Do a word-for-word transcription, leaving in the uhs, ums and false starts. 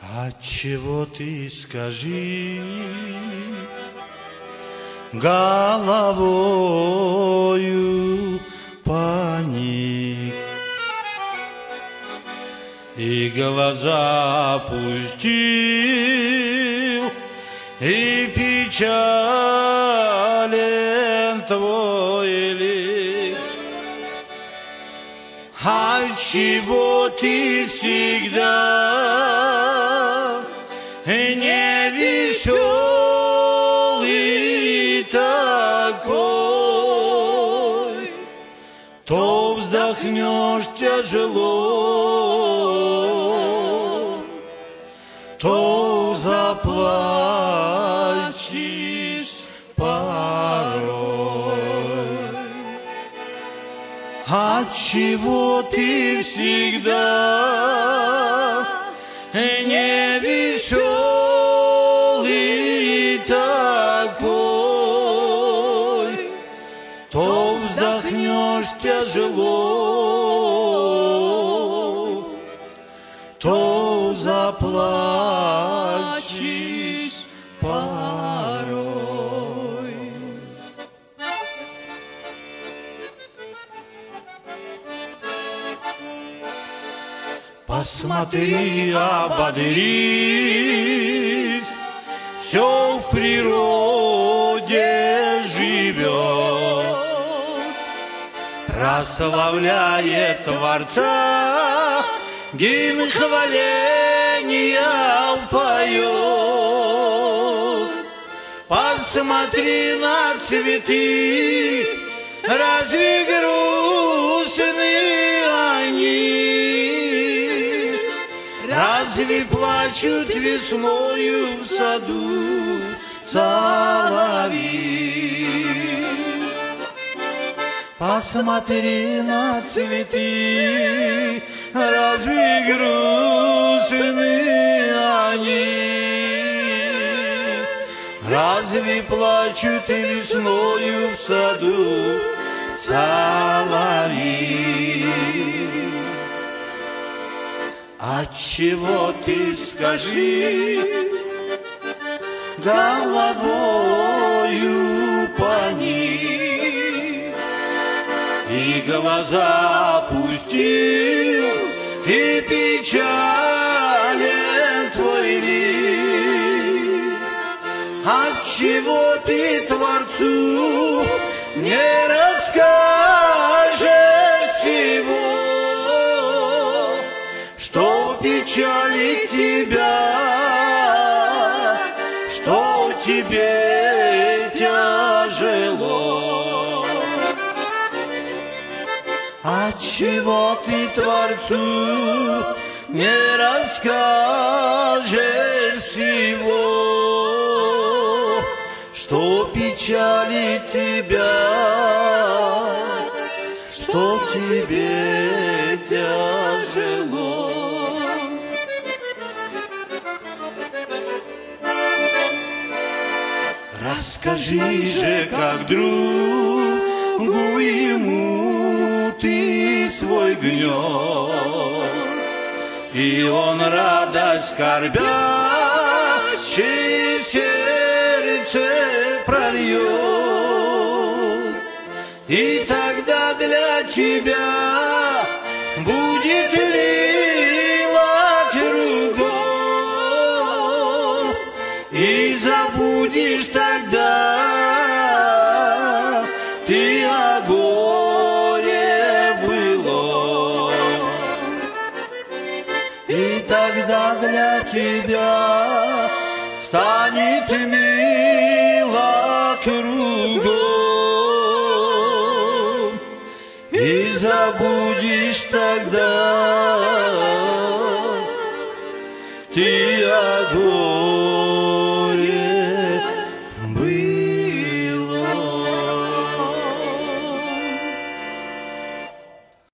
Отчего ты, скажи, головою паник и глаза опустил, и печален твой лик? Отчего ты всегда не веселый такой? То вздохнешь тяжело, то заплачешь порой. Отчего ты всегда не веселый такой? То вздохнешь тяжело, то заплачешь порой. Посмотри, ободрись, все в природе живет, прославляет Творца, гимн хваления поет. Посмотри на цветы, разве грустные они? Разве плачут весною в саду соловьи? Посмотри на цветы, разве грустные они? Разве плачут весною в саду соловьи? Отчего ты, скажи, головою поник и глаза опустил, и печален твой лик? Отчего ты Творцу не расскажешь всего, что печалит тебя, что тебе тяжело? Отчего ты Творцу не расскажешь всего, что печалит тебя, что тебе тяжело? Расскажи же, как другу ему ты свой гнет, и он радость скорбя через сердце прольет, и тогда для тебя будет мило кругом, и забудешь тогда ты о горе было, и тогда для тебя станет мило кругом, и забудешь тогда